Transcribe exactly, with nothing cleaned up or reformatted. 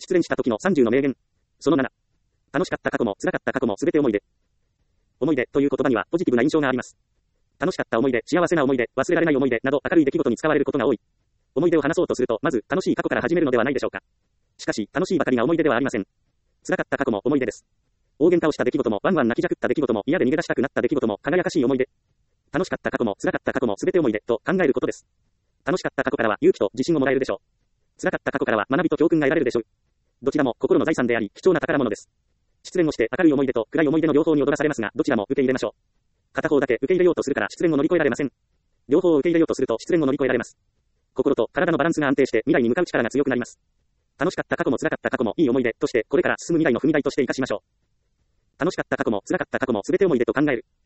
失恋した時のさんじゅうの名言。そのなな。楽しかった過去も辛かった過去もすべて思い出。思い出という言葉にはポジティブな印象があります。楽しかった思い出、幸せな思い出、忘れられない思い出など明るい出来事に使われることが多い。思い出を話そうとすると、まず楽しい過去から始めるのではないでしょうか。しかし、楽しいばかりが思い出ではありません。辛かった過去も思い出です。大喧嘩をした出来事も、ワンワン泣きじゃくった出来事も、嫌で逃げ出したくなった出来事も、輝かしい思い出。楽しかった過去も辛かった過去もすべて思い出と考えることです。楽しかった過去からは勇気と自信をもらえるでしょう。辛かった過去からは学びと教訓が得られるでしょう。どちらも心の財産であり、貴重な宝物です。失恋をして明るい思い出と暗い思い出の両方に踊らされますが、どちらも受け入れましょう。片方だけ受け入れようとするから失恋を乗り越えられません。両方を受け入れようとすると失恋を乗り越えられます。心と体のバランスが安定して未来に向かう力が強くなります。楽しかった過去も辛かった過去もいい思い出として、これから進む未来の踏み台として生かしましょう。楽しかった過去も辛かった過去もすべて思い出と考える。